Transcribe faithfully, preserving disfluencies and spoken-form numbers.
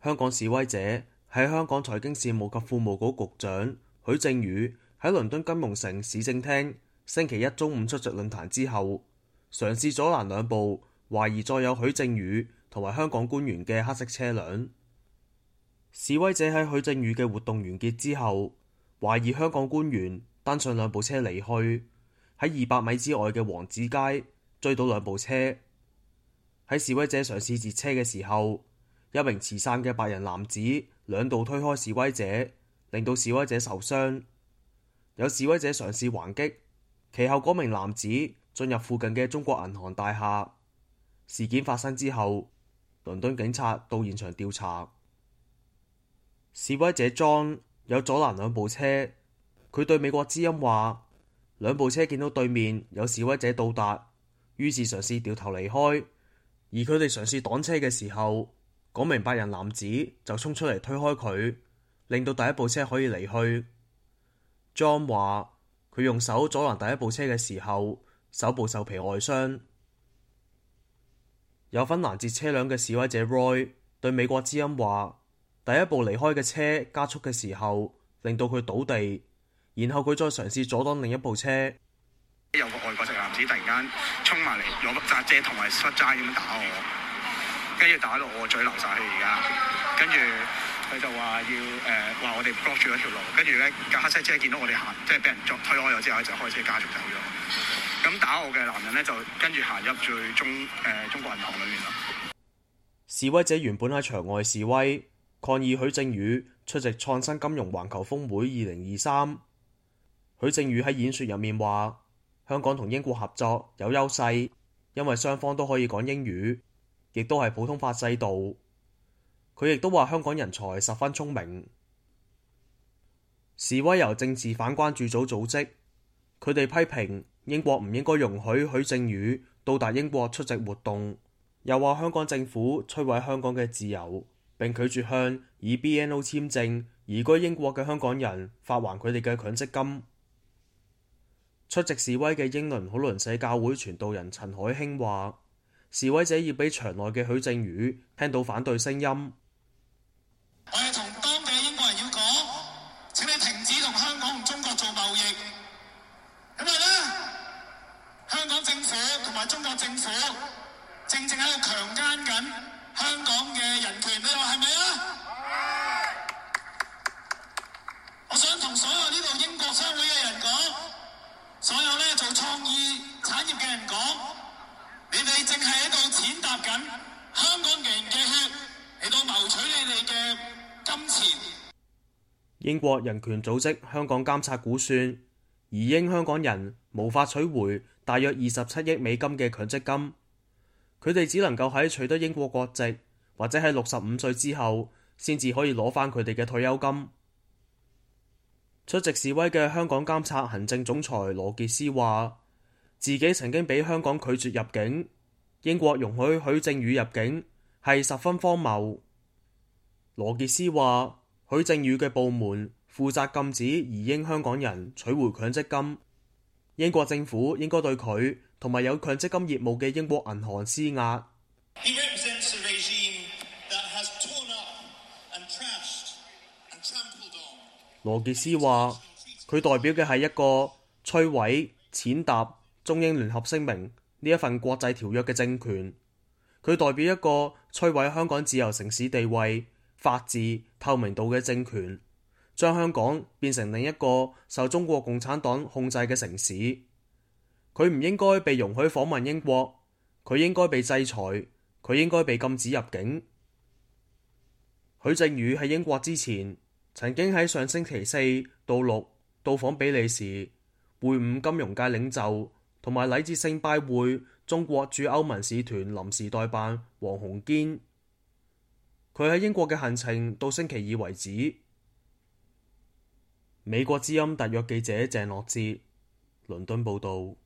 香港示威者喺香港財經事務及庫務局局長許正宇喺倫敦金融城市政廳星期一中午出席論壇之後，嘗試阻攔兩部懷疑載有許正宇同埋香港官員嘅黑色車輛。示威者喺許正宇嘅活動完結之後，懷疑香港官員登上兩部車離去，喺二百米之外嘅王子街追到兩部車。喺示威者嘗試截車嘅時候，一名持傘嘅白人男子兩度推開示威者，令到示威者受傷。有示威者嘗試還擊，其後嗰名男子進入附近嘅中國銀行大廈。事件發生之後，倫敦警察到現場調查。示威者 John 有阻攔兩部車，佢對美國之音話：兩部車見到對面有示威者到達，於是嘗試掉頭離開，而佢哋嘗試擋車嘅時候，嗰名白人男子就衝出嚟推開佢，令到第一部車可以離去。John 話佢用手阻攔第一部車嘅時候，手部受皮外傷。有份攔截車輛嘅示威者 Roy 對美國之音話：第一部離開嘅車加速嘅時候，令到佢倒地，然後佢再嘗試阻擋另一部車。 有個外國籍男子突然間衝埋嚟，攞把遮同埋塞齋咁樣打我，跟住打到我嘴流晒血而家。跟住佢就話要誒話、呃、我哋 block 住一條路，跟住咧架黑色車見到我哋行，即係俾人作推開咗之後，就開車加速走咗。咁打我嘅男人咧就跟住行入最中誒、呃、中國銀行裏面啦。 示威者原本喺場外示威，抗議許正宇出席創新金融環球峰會二零二三。許正宇喺演說入面話：香港同英國合作有優勢，因為雙方都可以講英語，亦都係普通法制度。佢亦都話香港人才十分聰明。示威由政治反關注組組織，佢哋批評英國唔應該容許許正宇到達英國出席活動，又話香港政府摧毀香港嘅自由，並拒絕向以 B N O 簽證移居英國嘅香港人發還佢哋嘅強積金。出席示威嘅英倫好倫社教會傳道人陳海興話：示威者要俾場內嘅許正宇聽到反對聲音。 我哋同當地英國人要講，請你停止同香港同中國做貿易，因為咧香港政府同埋中國政府正正喺度強姦緊香港嘅人權，你話係咪啊？我想同所有呢度英國商會嘅人講，所有咧做創意產業嘅人講，你哋正係喺度踐踏緊香港人嘅血，嚟到謀取你哋嘅金錢。 英國人權組織香港監察估算，移英香港人無法取回大約二十七億美金嘅強積金，佢哋只能夠喺取得英國國籍或者喺六十五歲之後，先至可以攞返佢哋嘅退休金。出席示威嘅香港監察行政總裁羅傑斯話：自己曾經俾香港拒絕入境，英國容許許正宇入境係十分荒謬。羅傑斯話：許正宇嘅部門負責禁止移英香港人取回強積金，英國政府應該對佢同埋有強積金業務嘅英國銀行施壓。羅傑斯話：佢代表嘅係一個摧毀、踐踏中英聯合聲明呢一份國際條約嘅政權，佢代表一個摧毀香港自由城市地位、法治、透明度嘅政權，將香港變成另一個受中國共產黨控制嘅城市。佢唔應該被容許訪問英國，佢應該被制裁，佢應該被禁止入境。許正宇喺英國之前，曾經喺上星期四到六到訪比利時，會晤金融界領袖，同埋禮節性拜會中國駐歐盟使團臨時代辦黃鴻堅。佢喺英國嘅行程到星期二為止。美國之音特約記者鄭樂哲，倫敦報道。